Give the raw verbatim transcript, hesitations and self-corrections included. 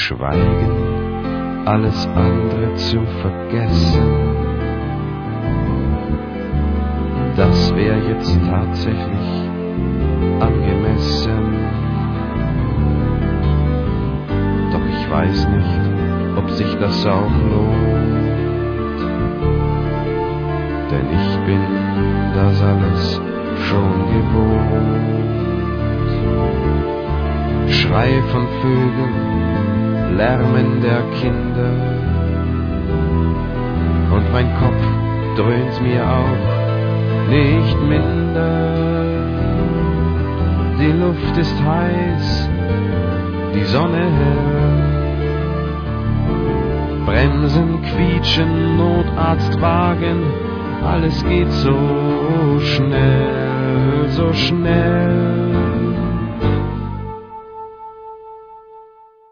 schweigen, alles andere zu vergessen. Das wäre jetzt tatsächlich angemessen. Doch ich weiß nicht, ob sich das auch lohnt, denn ich bin das alles schon gewohnt. Schrei von Vögeln, Lärmen der Kinder, und mein Kopf dröhnt mir auch nicht minder. Die Luft ist heiß, die Sonne hell, Bremsen quietschen, Notarztwagen, alles geht so schnell, so schnell.